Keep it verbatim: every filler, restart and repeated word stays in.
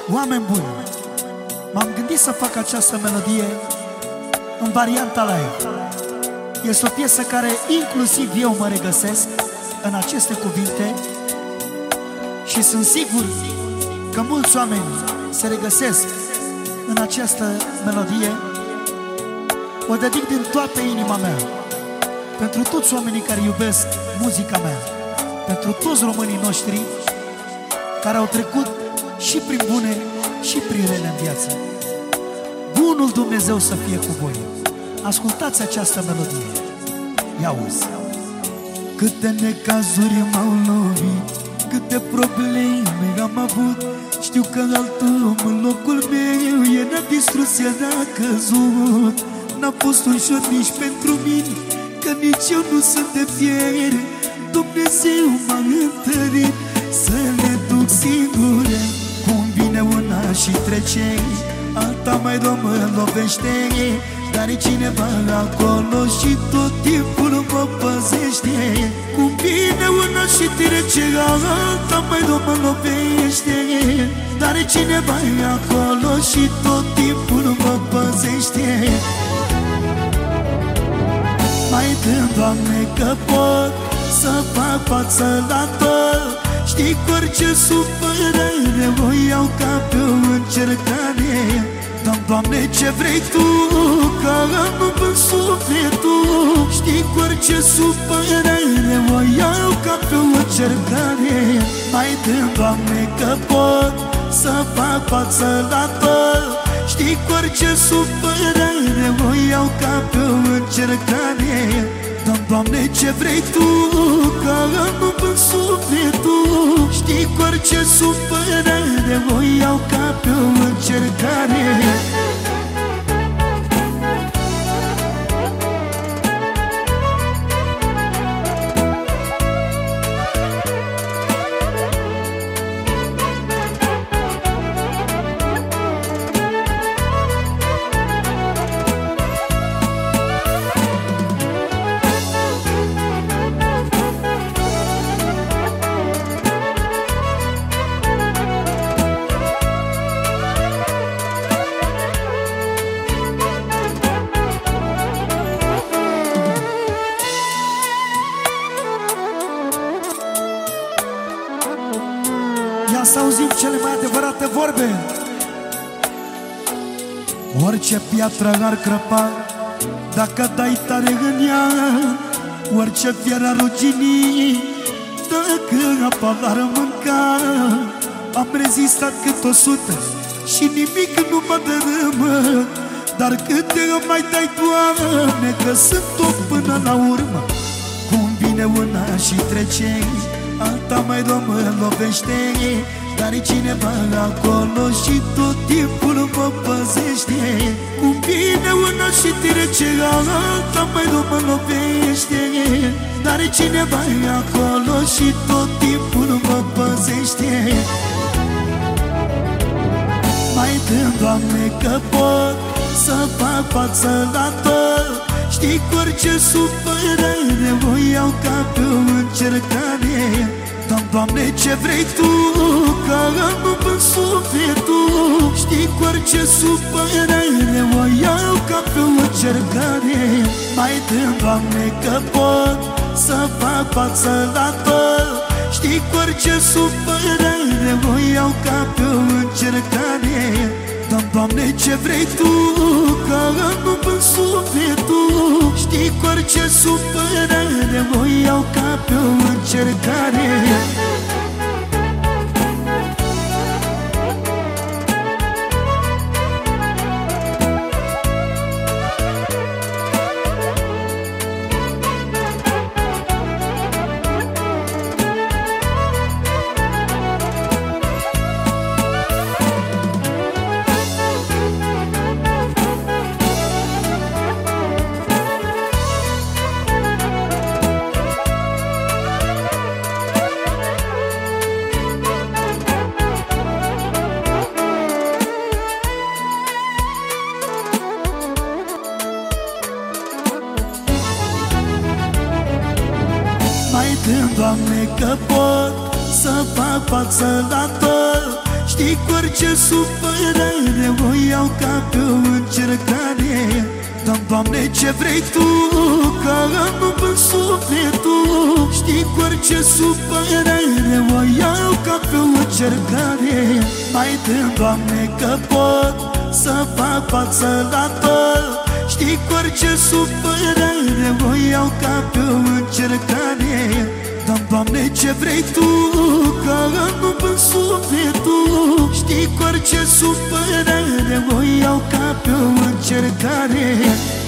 Oameni buni, m-am gândit să fac această melodie în varianta live. Este o piesă care inclusiv eu mă regăsesc în aceste cuvinte și sunt sigur că mulți oameni se regăsesc în această melodie. O dedic din toată inima mea pentru toți oamenii care iubesc muzica mea, pentru toți românii noștri care au trecut și prin bune și prin rele în viață. Bunul Dumnezeu să fie cu voi. Ascultați această melodie. Ia uzi. Câte necazuri m-au lovit, câte probleme am avut. Știu că altul în locul meu era distrus, era căzut. N-a fost ușor nici pentru mine, că nici eu nu sunt de fier. Dumnezeu m-a întărit să le duc singure. Cum vine una și trece, alta mai mă lovește, dar e cineva acolo și tot timpul mă păzește. Cum vine una și trece, alta mai mă lovește, dar e cineva acolo și tot timpul mă păzește. Mai dă, Doamne, că pot să fac față la tot. Știi că orice supărare o iau ca pe o încercare. Dă-mi, Doamne, ce vrei Tu, că nu-mi în sufletul. Știi că orice supărare o iau ca pe o încercare. Mai dă, Doamne, că pot să fac față la tot. Știi că orice supărare o iau ca pe o încercare. Dă-mi, Doamne, ce vrei Tu, că nu-mi în sufletul. Știi că orice supărare o iau ca pe o încercare. Ia să auzim cele mai adevărate vorbe. Orice piatră ar crăpa dacă dai tare în ea, orice fier ar rugini dacă apa l-ar mânca. Am rezistat cât o sută și nimic nu mă dărâmă, dar câte îmi mai dai, Doamne, că sunt tot până la urmă. Cum vine una și trece, alta mai mă lovește, dar e cineva acolo și tot timpul mă păzește. Cum vine una și trece, alta mai mă lovește, dar e cineva acolo și tot timpul mă păzește. Mai dă, Doamne, că pot să fac față la tot. Știi că orice supărare o iau ca pe o încercare. Dă-mi, Doamne, ce vrei Tu, că nu-mi în sufletul. Știi că orice supărare o iau ca pe o încercare. Mai dă, Doamne, că pot să fac față la tot. Știi că orice supărare o iau ca pe o încercare. Dă-mi, Doamne, ce vrei Tu, că nu-mi în sufletul. Știi că orice supărare o iau ca pe o încercare. Mai dă, Doamne, că pot să fac față la tot. Știi cu orice supărare o iau ca pe o încercare. Dă-mi, Doamne, ce vrei Tu, că nu-mi sufletul. Știi cu orice supărare o iau ca pe o încercare. Mai dă-mi, Doamne, că pot să fac față la tot. Știi cu orice supărare o iau ca pe o încercare. Dă-mi, Doamne, ce vrei Tu, că nu-mi sufletul. Știi cu orice supărare o iau ca pe o încercare.